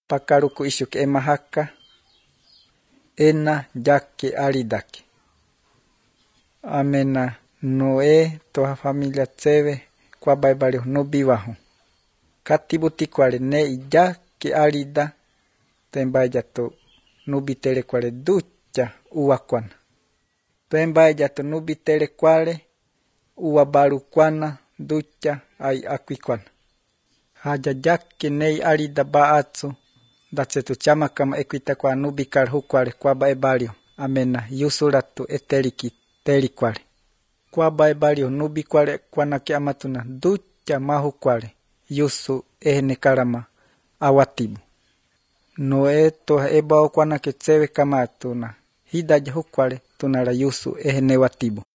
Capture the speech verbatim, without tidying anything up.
pakaruku ishuk emahaka ena yake alidake. Amena Noé toha familia tseve kwa baibali nubi wahu. Katibuti kwale ne yake alida tembaya to nubi tele kwale ducha uwakwana. Tembaya to nubi tele kwale uwabaru kwana ducha ay akwikwana. Haja yake ne alida baatsu datsetu chama kama ekwita kwa nubi kar hukwale kwa baibalio. Amena yusuratu eteliki teli kwale. Kwa baibalio nubi kwale kwana ke amatuna ducha mahu kwale yusu ehne karama awatibu. Noe toha ebao kwana ke tsewe kama atuna hidaja hukwale tunara yusu ehne watibu.